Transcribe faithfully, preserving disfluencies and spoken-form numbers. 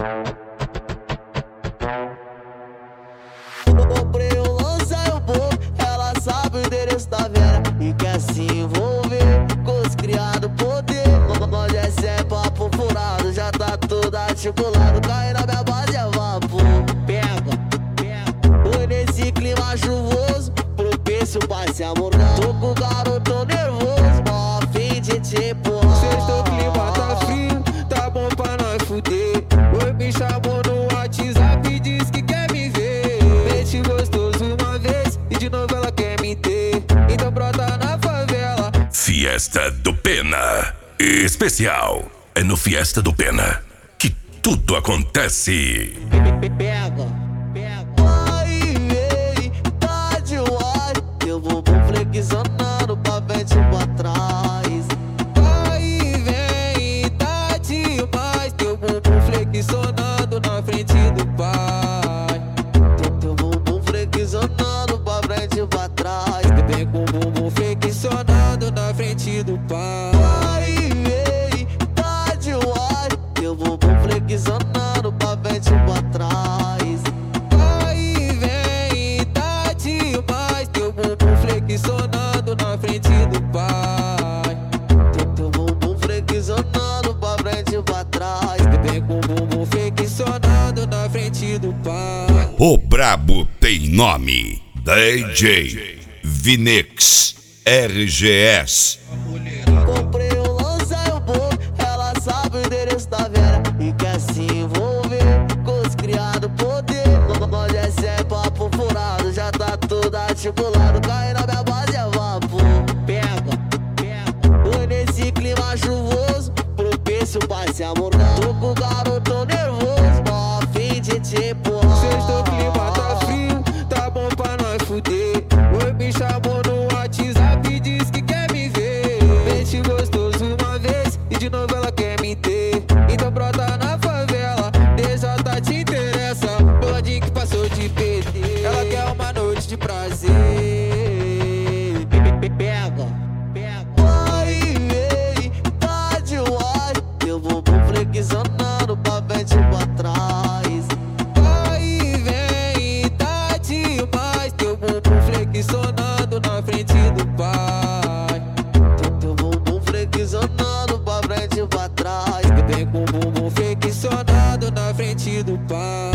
Comprei um lança e um bolo, ela sabe o endereço da Vera e quer se envolver com os criados poder. Nós é sem papo furado, já tá tudo articulado. Cai na minha base é vapor. Pega, pega. Foi nesse clima chuvoso, propício pra se amorgar. Tô com o garoto nervoso, mó a fim de te empurrar. Sexto o clima tá frio, tá bom pra nós fuder. Oi, me chamou no WhatsApp e diz que quer me ver. Mente gostoso uma vez e de novo ela quer me ter. Então brota na favela. Fiesta do Pena. Especial. É no Fiesta do Pena que tudo acontece. Pega, pega. Vai e vem, tá demais. Teu bumbum flexionando pra frente e pra trás. Vai e vem, tá demais. Teu bumbum flexionando na frente do pai. Teu, teu bumbum flexionando pra frente e pra trás. Vem com o bumbum flexionando na frente do pai. Vai e vem, tá demais. Teu bumbum flexionando pra frente e pra trás. Vai e vem, tá demais. Teu bumbum flexionando na frente do pai. Teu, teu bumbum flexionando pra frente e pra trás. Vem com o bumbum flexionando na frente do pai. O brabo tem nome. D J Vinix R G S. Comprei um lança e um bolo, ela sabe o endereço da Vera e quer se envolver com os criados poder. Nós é sem papo furado, já tá tudo articulado. Cai na minha base é vapor. Pega, pega. Foi nesse clima chuvoso, propício pra se amorgar. Tô com o garoto nervoso, mó a fim de te empurrar. Sexto o clima tá frio, tá bom pra nós fuder. Oi, me chamou no WhatsApp e diz que quer me ver. Mente gostoso uma vez e de novo ela quer me ter. Então brota na favela, D J te interessa. Pode que passou de P T, ela quer uma noite de prazer. Pega, pega. Vai e vem, tá demais. Teu bumbum flexionando pra frente e pra trás. Vai e vem, tá demais. Teu bumbum flexionando na frente do pai. Teu, teu bumbum flexionando pra frente e pra trás. Vem com o bumbum flexionando na frente do pai.